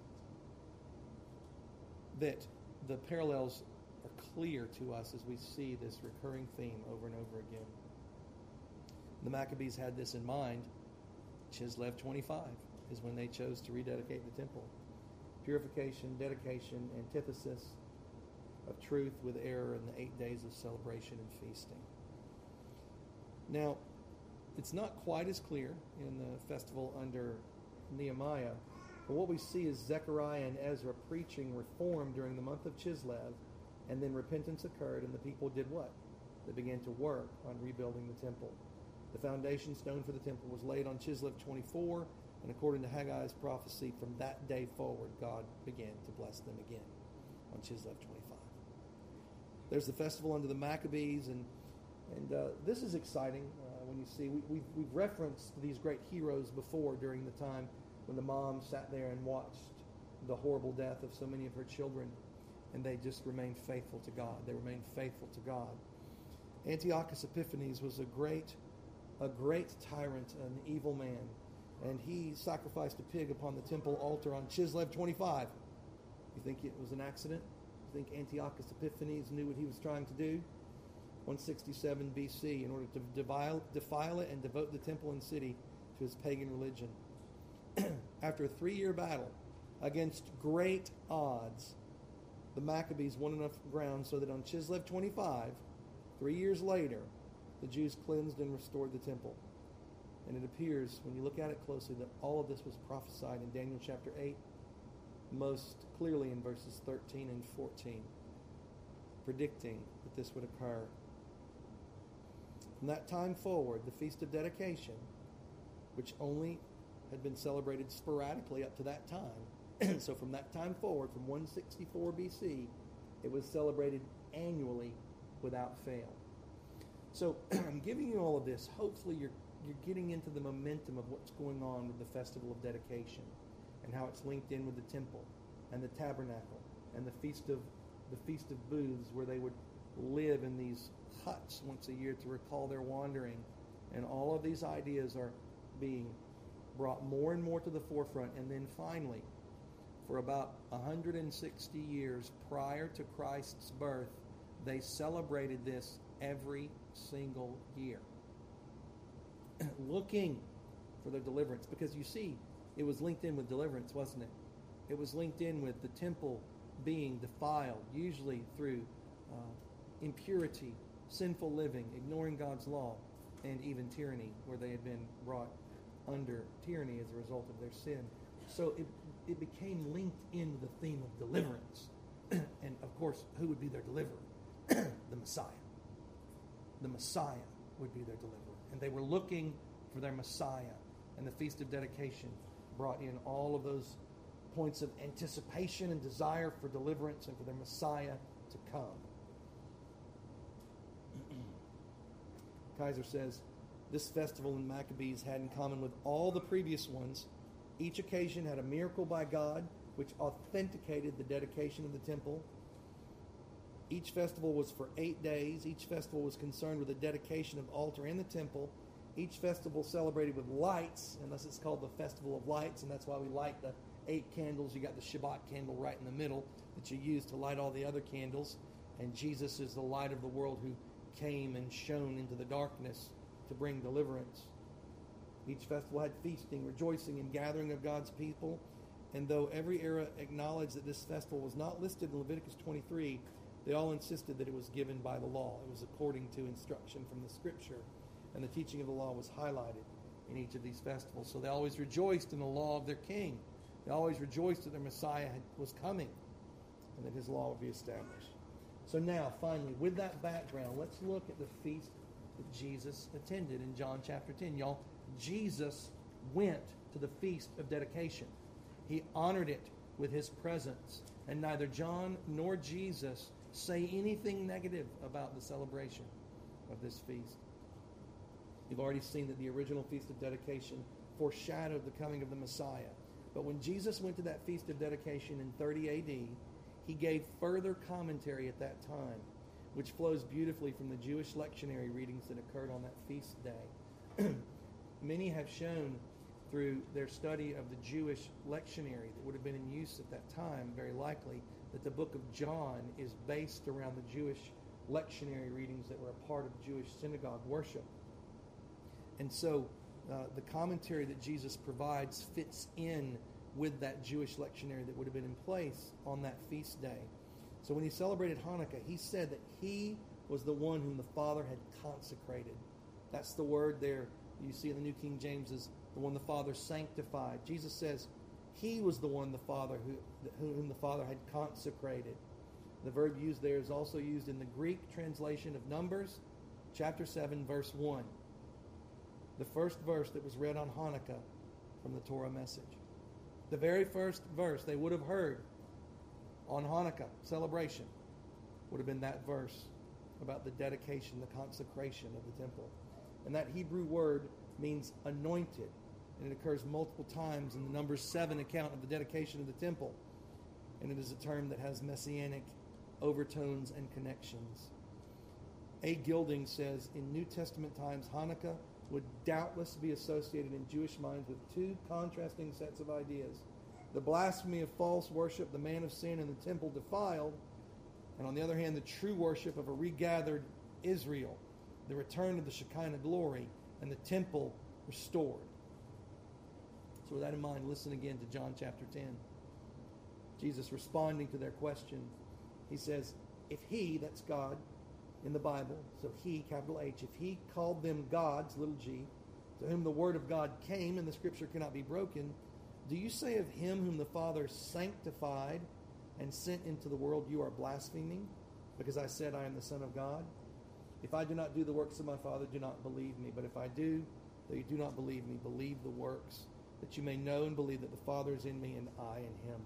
that the parallels are clear to us as we see this recurring theme over and over again. The Maccabees had this in mind. Chislev twenty-five is when they chose to rededicate the temple. Purification, dedication, antithesis of truth with error in the eight days of celebration and feasting. Now, it's not quite as clear in the festival under Nehemiah, but what we see is Zechariah and Ezra preaching reform during the month of Chislev, and then repentance occurred, and the people did what? They began to work on rebuilding the temple. The foundation stone for the temple was laid on Chislev twenty-four, and according to Haggai's prophecy, from that day forward, God began to bless them again on Chislev twenty-five. There's the festival under the Maccabees, and and uh, this is exciting uh, when you see, we, we've, we've referenced these great heroes before during the time when the mom sat there and watched the horrible death of so many of her children, and they just remained faithful to God. They remained faithful to God. Antiochus Epiphanes was a great, a great tyrant, an evil man, and he sacrificed a pig upon the temple altar on Chislev twenty-five. You think it was an accident? You think Antiochus Epiphanes knew what he was trying to do? one sixty-seven B C, in order to defile, defile it and devote the temple and city to his pagan religion. After a three-year battle against great odds, the Maccabees won enough ground so that on Chislev twenty-five, three years later, the Jews cleansed and restored the temple. And it appears, when you look at it closely, that all of this was prophesied in Daniel chapter eight, most clearly in verses thirteen and fourteen, predicting that this would occur. From that time forward, the Feast of Dedication, which only had been celebrated sporadically up to that time, so from that time forward, from one sixty-four B C, it was celebrated annually without fail. So I'm giving you all of this. Hopefully you're you're getting into the momentum of what's going on with the Festival of Dedication and how it's linked in with the temple and the tabernacle and the feast of the Feast of Booths, where they would live in these huts once a year to recall their wandering. And all of these ideas are being brought more and more to the forefront. And then finally, for about one hundred sixty years prior to Christ's birth, they celebrated this every single year, looking for their deliverance. Because you see, it was linked in with deliverance, wasn't it? It was linked in with the temple being defiled, usually through uh, impurity, sinful living, ignoring God's law, and even tyranny, where they had been brought under tyranny as a result of their sin. So it, it became linked in with the theme of deliverance. And of course, who would be their deliverer? The Messiah. The Messiah would be their deliverer. And they were looking for their Messiah. And the Feast of Dedication brought in all of those points of anticipation and desire for deliverance and for their Messiah to come. Kaiser says, this festival in Maccabees had in common with all the previous ones. Each occasion had a miracle by God which authenticated the dedication of the temple. Each festival was for eight days. Each festival was concerned with the dedication of the altar and the temple. Each festival celebrated with lights, and thus it's called the Festival of Lights, and that's why we light the eight candles. You got the Shabbat candle right in the middle that you use to light all the other candles. And Jesus is the light of the world who came and shone into the darkness to bring deliverance. Each festival had feasting, rejoicing, and gathering of God's people. And though every era acknowledged that this festival was not listed in Leviticus twenty-three, they all insisted that it was given by the law. It was according to instruction from the Scripture. And the teaching of the law was highlighted in each of these festivals. So they always rejoiced in the law of their king. They always rejoiced that their Messiah had, was coming and that his law would be established. So now, finally, with that background, let's look at the feast that Jesus attended in John chapter ten. Y'all, Jesus went to the Feast of Dedication. He honored it with his presence. And neither John nor Jesus say anything negative about the celebration of this feast. You've already seen that the original Feast of Dedication foreshadowed the coming of the Messiah. But when Jesus went to that Feast of Dedication in thirty A D, he gave further commentary at that time, which flows beautifully from the Jewish lectionary readings that occurred on that feast day. Many have shown through their study of the Jewish lectionary that would have been in use at that time, very likely, that the book of John is based around the Jewish lectionary readings that were a part of Jewish synagogue worship. And so uh, the commentary that Jesus provides fits in with that Jewish lectionary that would have been in place on that feast day. So when he celebrated Hanukkah, he said that he was the one whom the Father had consecrated. That's the word there you see in the New King James is the one the Father sanctified. Jesus says he was the one the Father who, whom the Father had consecrated. The verb used there is also used in the Greek translation of Numbers, chapter seven, verse one. The first verse that was read on Hanukkah from the Torah message. The very first verse they would have heard on Hanukkah celebration would have been that verse about the dedication, the consecration of the temple. And that Hebrew word means anointed. And it occurs multiple times in the Numbers seven account of the dedication of the temple. And it is a term that has messianic overtones and connections. A. Gilding says, in New Testament times, Hanukkah would doubtless be associated in Jewish minds with two contrasting sets of ideas. The blasphemy of false worship, the man of sin and the temple defiled, and on the other hand, the true worship of a regathered Israel, the return of the Shekinah glory, and the temple restored. So with that in mind, listen again to John chapter ten. Jesus responding to their question, he says, if he, that's God, in the Bible, so he, capital H, if he called them gods, little g, to whom the word of God came and the scripture cannot be broken, do you say of him whom the Father sanctified and sent into the world, you are blaspheming, because I said I am the Son of God? If I do not do the works of my Father, do not believe me. But if I do, though you do not believe me, believe the works, that you may know and believe that the Father is in me and I in him.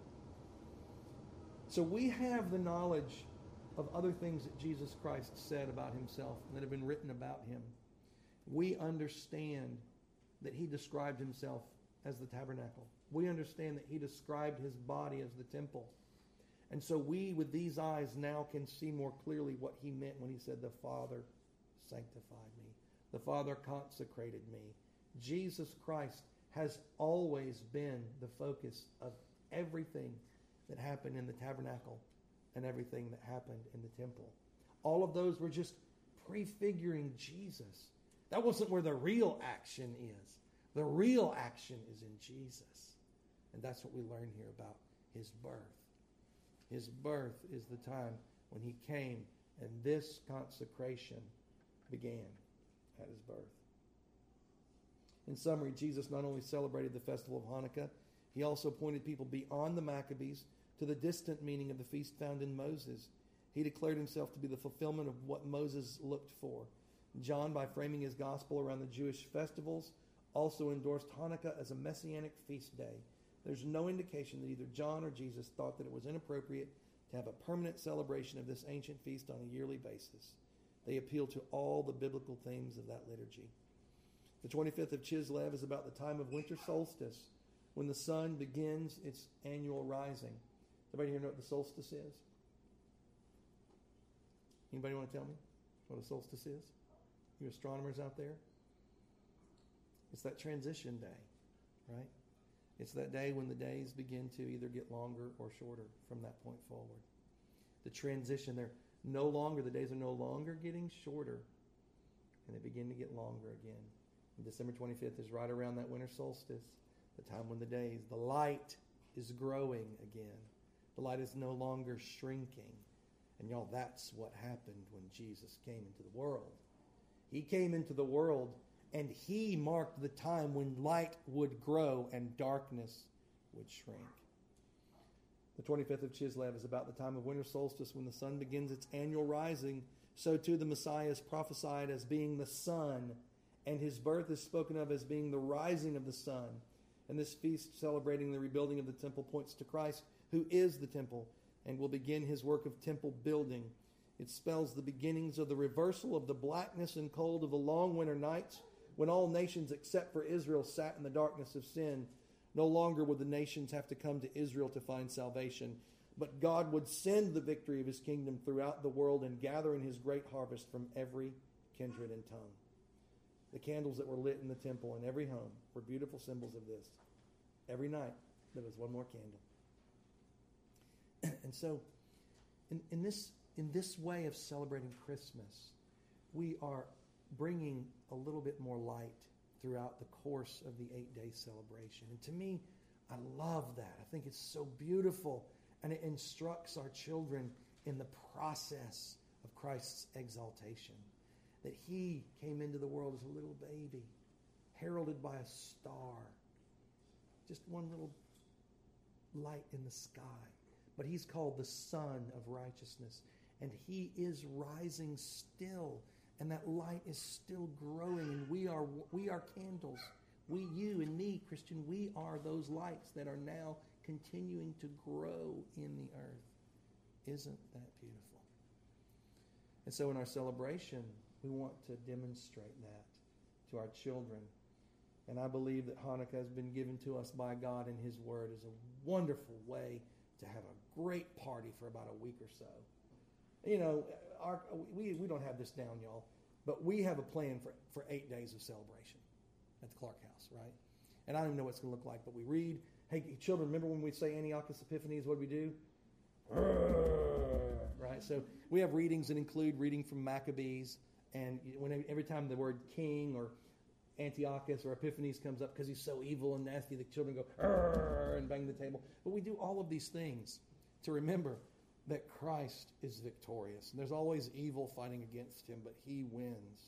So we have the knowledge of other things that Jesus Christ said about himself and that have been written about him. We understand that he described himself as the tabernacle. We understand that he described his body as the temple. And so we, with these eyes, now can see more clearly what he meant when he said, the Father sanctified me. The Father consecrated me. Jesus Christ has always been the focus of everything that happened in the tabernacle and everything that happened in the temple. All of those were just prefiguring Jesus. That wasn't where the real action is. The real action is in Jesus. And that's what we learn here about his birth. His birth is the time when he came, and this consecration began at his birth. In summary, Jesus not only celebrated the festival of Hanukkah, he also pointed people beyond the Maccabees to the distant meaning of the feast found in Moses. He declared himself to be the fulfillment of what Moses looked for. John, by framing his gospel around the Jewish festivals, also endorsed Hanukkah as a messianic feast day. There's no indication that either John or Jesus thought that it was inappropriate to have a permanent celebration of this ancient feast on a yearly basis. They appeal to all the biblical themes of that liturgy. The twenty-fifth of Chislev is about the time of winter solstice, when the sun begins its annual rising. Everybody here know what the solstice is? Anybody want to tell me what a solstice is? You astronomers out there? It's that transition day, right? It's that day when the days begin to either get longer or shorter from that point forward. The transition, they're no longer, the days are no longer getting shorter, and they begin to get longer again. And December twenty-fifth is right around that winter solstice, the time when the days, the light is growing again. The light is no longer shrinking. And y'all, that's what happened when Jesus came into the world. He came into the world, and he marked the time when light would grow and darkness would shrink. The twenty-fifth of Chislev is about the time of winter solstice when the sun begins its annual rising. So too the Messiah is prophesied as being the sun, and his birth is spoken of as being the rising of the sun. And this feast celebrating the rebuilding of the temple points to Christ, who is the temple, and will begin his work of temple building. It spells the beginnings of the reversal of the blackness and cold of the long winter nights, when all nations except for Israel sat in the darkness of sin. No longer would the nations have to come to Israel to find salvation, but God would send the victory of his kingdom throughout the world and gather in his great harvest from every kindred and tongue. The candles that were lit in the temple in every home were beautiful symbols of this. Every night, there was one more candle. And so, in, in this in this way of celebrating Christmas, we are bringing a little bit more light throughout the course of the eight-day celebration. And to me, I love that. I think it's so beautiful, and it instructs our children in the process of Christ's exaltation. That he came into the world as a little baby, heralded by a star. Just one little light in the sky. But he's called the Son of Righteousness. And he is rising still. And that light is still growing. And we are we are candles. We, you and me, Christian, we are those lights that are now continuing to grow in the earth. Isn't that beautiful? And so in our celebration, we want to demonstrate that to our children. And I believe that Hanukkah has been given to us by God in his word as a wonderful way to have a great party for about a week or so. You know, our, we, we don't have this down, y'all, but we have a plan for, for eight days of celebration at the Clark House, right? And I don't even know what it's going to look like, but we read, hey, children, remember when we say Antiochus Epiphanes, what do we do? Right? So we have readings that include reading from Maccabees, and when every time the word king or Antiochus or Epiphanes comes up because he's so evil and nasty, the children go and bang the table. But we do all of these things to remember that Christ is victorious. And there's always evil fighting against him, but he wins.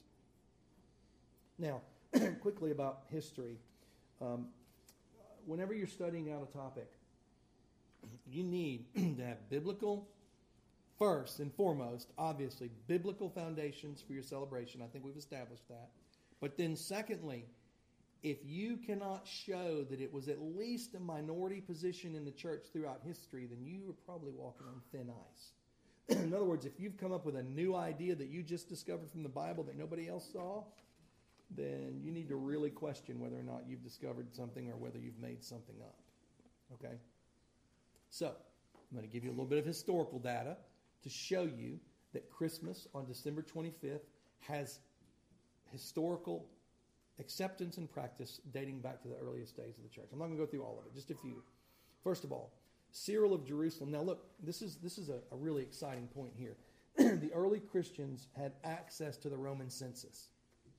Now, quickly about history. Um, whenever you're studying out a topic, you need to have biblical, first and foremost, obviously, biblical foundations for your celebration. I think we've established that. But then secondly, if you cannot show that it was at least a minority position in the church throughout history, then you are probably walking on thin ice. In other words, if you've come up with a new idea that you just discovered from the Bible that nobody else saw, then you need to really question whether or not you've discovered something or whether you've made something up. Okay? So, I'm going to give you a little bit of historical data to show you that Christmas on December twenty-fifth has historical acceptance and practice dating back to the earliest days of the church. I'm not going to go through all of it, just a few. First of all, Cyril of Jerusalem. Now look, this is this is a, a really exciting point here. The early Christians had access to the Roman census.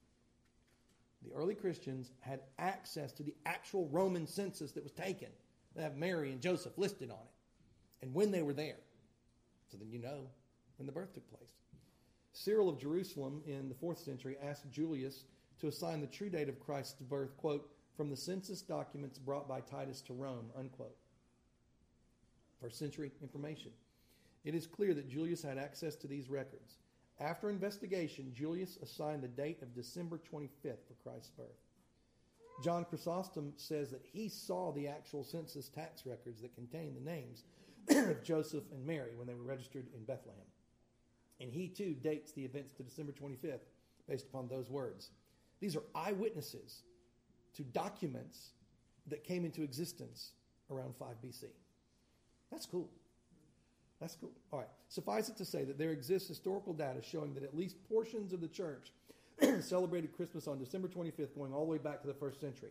The early Christians had access to the actual Roman census that was taken. They have Mary and Joseph listed on it and when they were there. So then you know when the birth took place. Cyril of Jerusalem in the fourth century asked Julius to assign the true date of Christ's birth, quote, from the census documents brought by Titus to Rome, unquote. First century information. It is clear that Julius had access to these records. After investigation, Julius assigned the date of December twenty-fifth for Christ's birth. John Chrysostom says that he saw the actual census tax records that contain the names of Joseph and Mary when they were registered in Bethlehem. And he, too, dates the events to December twenty-fifth based upon those words. These are eyewitnesses to documents that came into existence around five B C. That's cool. That's cool. All right. Suffice it to say that there exists historical data showing that at least portions of the church celebrated Christmas on December twenty-fifth, going all the way back to the first century.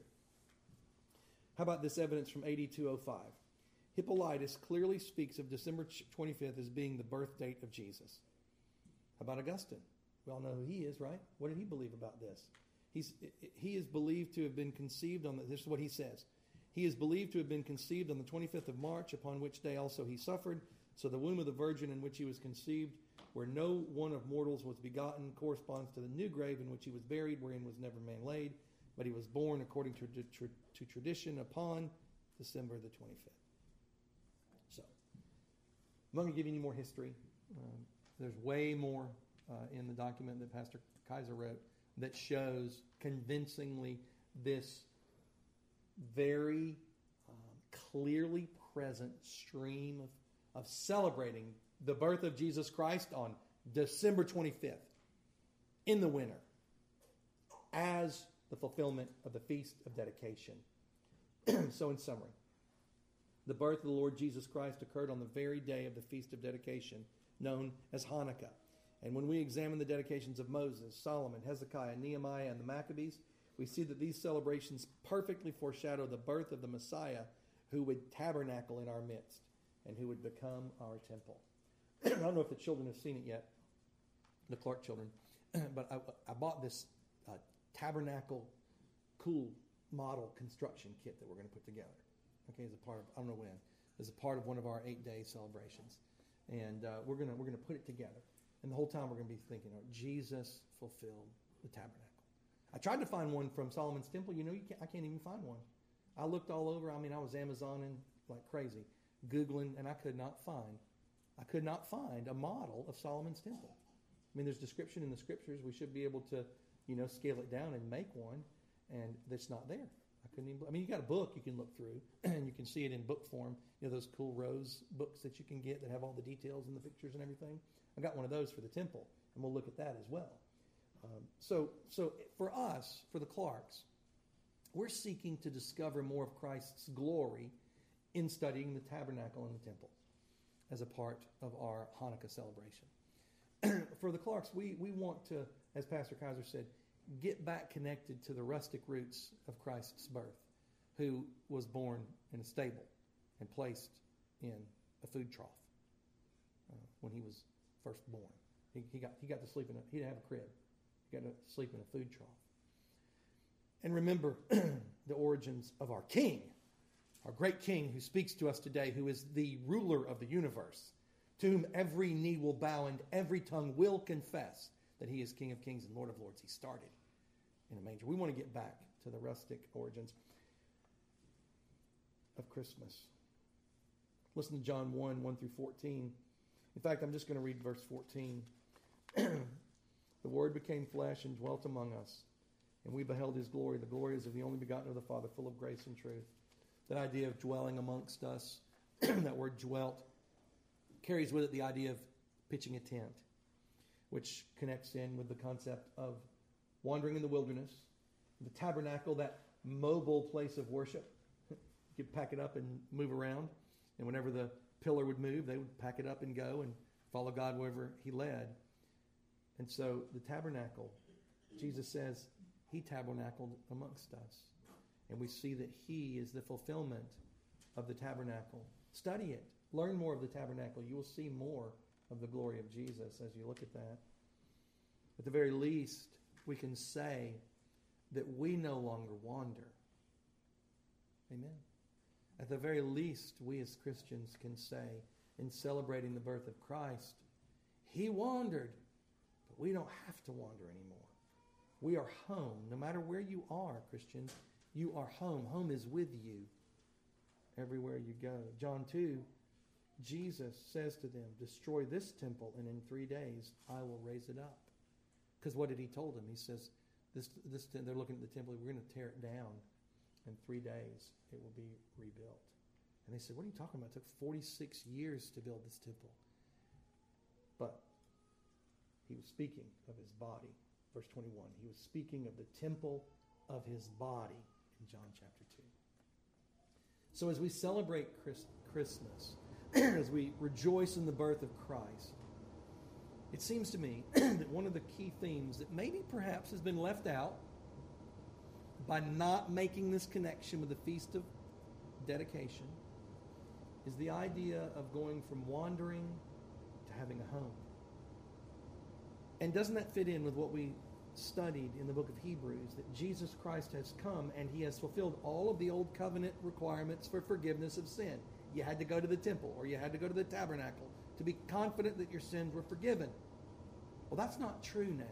How about this evidence from A D two oh five? Hippolytus clearly speaks of December twenty-fifth as being the birth date of Jesus. How about Augustine? We all know who he is, right? What did he believe about this? He's, he is believed to have been conceived on the, this is what he says. He is believed to have been conceived on the twenty-fifth of March, upon which day also he suffered. So the womb of the virgin in which he was conceived, where no one of mortals was begotten, corresponds to the new grave in which he was buried, wherein was never man laid. But he was born according to, to, to tradition upon December the twenty-fifth. So, I'm not going to give you any more history. Um, there's way more uh, in the document that Pastor Kaiser wrote that shows convincingly this very um, clearly present stream of of celebrating the birth of Jesus Christ on December twenty-fifth in the winter as the fulfillment of the Feast of Dedication. So in summary, the birth of the Lord Jesus Christ occurred on the very day of the Feast of Dedication, known as Hanukkah. And when we examine the dedications of Moses, Solomon, Hezekiah, Nehemiah, and the Maccabees, we see that these celebrations perfectly foreshadow the birth of the Messiah who would tabernacle in our midst and who would become our temple. I don't know if the children have seen it yet, the Clark children, but I, I bought this uh, tabernacle cool model construction kit that we're going to put together. Okay, as a part of, I don't know when, as a part of one of our eight-day celebrations. And uh, we're going to we're going to put it together. And the whole time we're going to be thinking, oh, Jesus fulfilled the tabernacle. I tried to find one from Solomon's temple. You know, you can't, I can't even find one. I looked all over. I mean, I was Amazoning like crazy, Googling, and I could not find, I could not find a model of Solomon's temple. I mean, there's description in the scriptures. We should be able to, you know, scale it down and make one, and it's not there. I couldn't even, I mean, you got a book you can look through, and you can see it in book form. You know, those cool rose books that you can get that have all the details and the pictures and everything. I got one of those for the temple, and we'll look at that as well. Um, so, so for us, for the Clarks, we're seeking to discover more of Christ's glory in studying the tabernacle and the temple as a part of our Hanukkah celebration. For the Clarks, we, we want to, as Pastor Kaiser said, get back connected to the rustic roots of Christ's birth, who was born in a stable and placed in a food trough uh, when he was first born. He, he got he got to sleep in a, he didn't have a crib. He got to sleep in a food trough. And remember the origins of our King, our great King who speaks to us today, who is the ruler of the universe, to whom every knee will bow and every tongue will confess that he is King of kings and Lord of lords. He started in a manger. We want to get back to the rustic origins of Christmas. Listen to John one, one through fourteen. In fact, I'm just going to read verse fourteen. The Word became flesh and dwelt among us, and we beheld his glory. The glory is of the only begotten of the Father, full of grace and truth. That idea of dwelling amongst us, that word dwelt, carries with it the idea of pitching a tent, which connects in with the concept of wandering in the wilderness, the tabernacle, that mobile place of worship. You could pack it up and move around, and whenever the pillar would move, they would pack it up and go and follow God wherever he led. And so the tabernacle, Jesus says he tabernacled amongst us. And we see that he is the fulfillment of the tabernacle. Study it. Learn more of the tabernacle. You will see more of the glory of Jesus as you look at that. At the very least, we can say that we no longer wander. Amen. At the very least, we as Christians can say, in celebrating the birth of Christ, he wandered, but we don't have to wander anymore. We are home. No matter where you are, Christians, you are home. Home is with you everywhere you go. John two, Jesus says to them, destroy this temple, and in three days I will raise it up. Because what did he told them? He says, this, this, they're looking at the temple, we're going to tear it down. In three days it will be rebuilt. And they said, what are you talking about? It took forty-six years to build this temple. But he was speaking of his body. Verse twenty-one, he was speaking of the temple of his body in John chapter two. So as we celebrate Chris, Christmas, as we rejoice in the birth of Christ, it seems to me that one of the key themes that maybe perhaps has been left out by not making this connection with the Feast of Dedication is the idea of going from wandering to having a home. And doesn't that fit in with what we studied in the book of Hebrews, that Jesus Christ has come and he has fulfilled all of the old covenant requirements for forgiveness of sin? You had to go to the temple or you had to go to the tabernacle to be confident that your sins were forgiven. Well, that's not true now.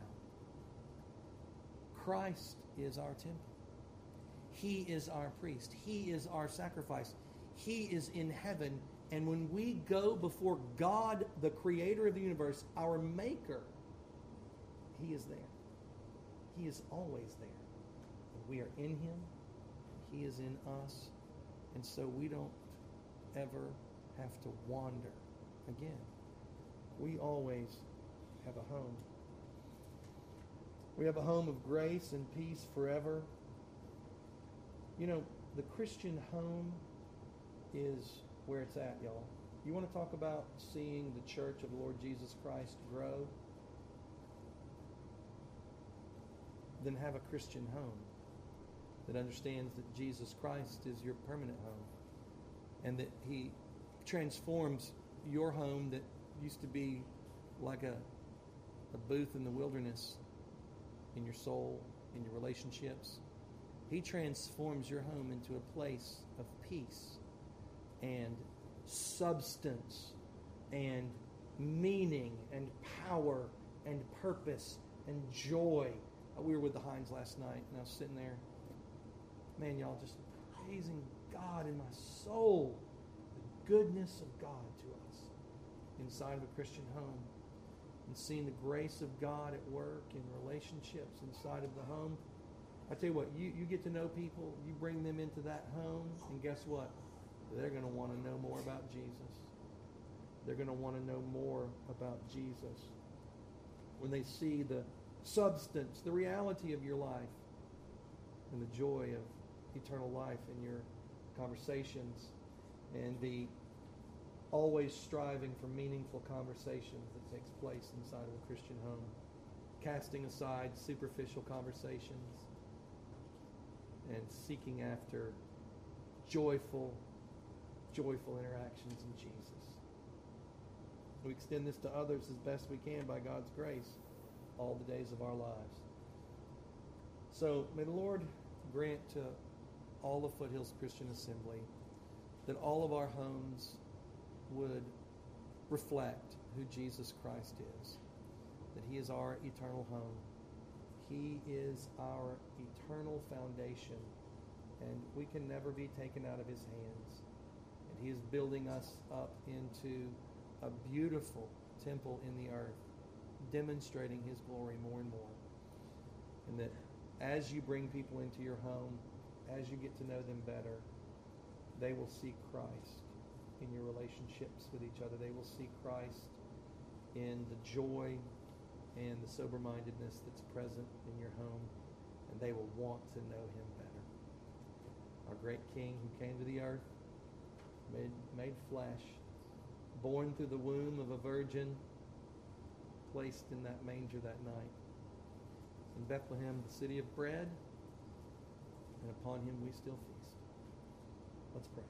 Christ is our temple. He is our priest. He is our sacrifice. He is in heaven. And when we go before God, the creator of the universe, our maker, he is there. He is always there. We are in him. He is in us. And so we don't ever have to wander again. We always have a home. We have a home of grace and peace forever. You know, the Christian home is where it's at, y'all. You want to talk about seeing the church of the Lord Jesus Christ grow? Then have a Christian home that understands that Jesus Christ is your permanent home and that he transforms your home that used to be like a, a booth in the wilderness in your soul, in your relationships. He transforms your home into a place of peace and substance and meaning and power and purpose and joy. We were with the Hines last night, and I was sitting there, man, y'all, just praising God in my soul, the goodness of God to us inside of a Christian home, and seeing the grace of God at work in relationships inside of the home. I tell you what, you, you get to know people, you bring them into that home, and guess what? They're going to want to know more about Jesus. They're going to want to know more about Jesus. When they see the substance, the reality of your life, and the joy of eternal life in your conversations, and the always striving for meaningful conversations that takes place inside of a Christian home, casting aside superficial conversations and seeking after joyful, joyful interactions in Jesus. We extend this to others as best we can by God's grace all the days of our lives. So may the Lord grant to all of Foothills Christian Assembly that all of our homes would reflect who Jesus Christ is, that he is our eternal home. He is our eternal foundation, and we can never be taken out of his hands. And he is building us up into a beautiful temple in the earth, demonstrating his glory more and more. And that as you bring people into your home, as you get to know them better, they will see Christ in your relationships with each other. They will see Christ in the joy and the sober-mindedness that's present in your home, and they will want to know him better. Our great King who came to the earth, made, made flesh, born through the womb of a virgin, placed in that manger that night. In Bethlehem, the city of bread, and upon him we still feast. Let's pray.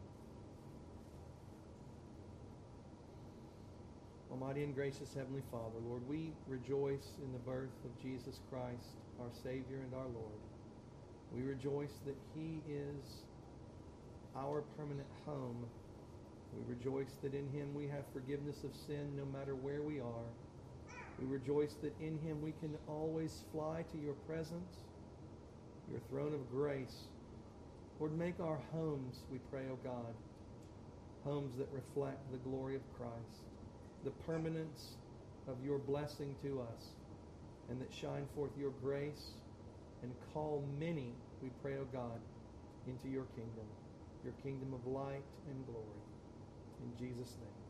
Almighty and gracious Heavenly Father, Lord, we rejoice in the birth of Jesus Christ, our Savior and our Lord. We rejoice that he is our permanent home. We rejoice that in him we have forgiveness of sin no matter where we are. We rejoice that in him we can always fly to your presence, your throne of grace. Lord, make our homes, we pray, O God, homes that reflect the glory of Christ, the permanence of your blessing to us, and that shine forth your grace and call many, we pray, O God, into your kingdom, your kingdom of light and glory. In Jesus' name.